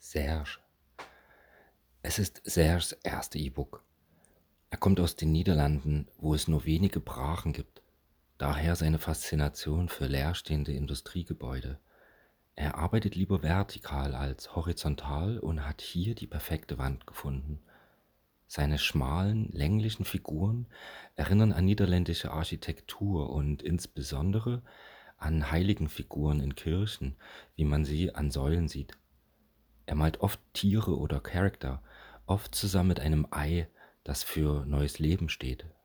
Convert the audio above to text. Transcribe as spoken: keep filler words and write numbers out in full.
Serge. Es ist Serges erste E-Book. Er kommt aus den Niederlanden, wo es nur wenige Brachen gibt. Daher seine Faszination für leerstehende Industriegebäude. Er arbeitet lieber vertikal als horizontal und hat hier die perfekte Wand gefunden. Seine schmalen, länglichen Figuren erinnern an niederländische Architektur und insbesondere an Heiligenfiguren in Kirchen, wie man sie an Säulen sieht. Er malt oft Tiere oder Charakter, oft zusammen mit einem Ei, das für neues Leben steht.